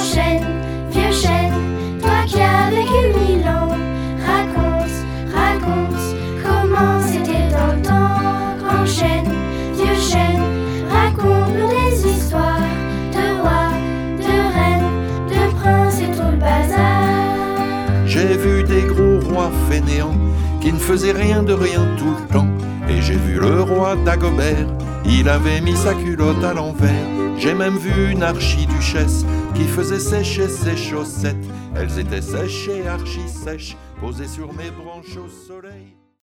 Enchaîne, vieux chêne, toi qui as vécu 1000 ans, raconte, comment c'était dans le temps. Grand chêne, vieux chêne, raconte-nous des histoires de rois, de reines, de princes et tout le bazar. J'ai vu des gros rois fainéants qui ne faisaient rien de rien tout le temps. Et j'ai vu le roi Dagobert, il avait mis sa culotte à l'envers. J'ai même vu une archiduchesse qui faisait sécher ses chaussettes. Elles étaient sèches et archi-sèches, posées sur mes branches au soleil.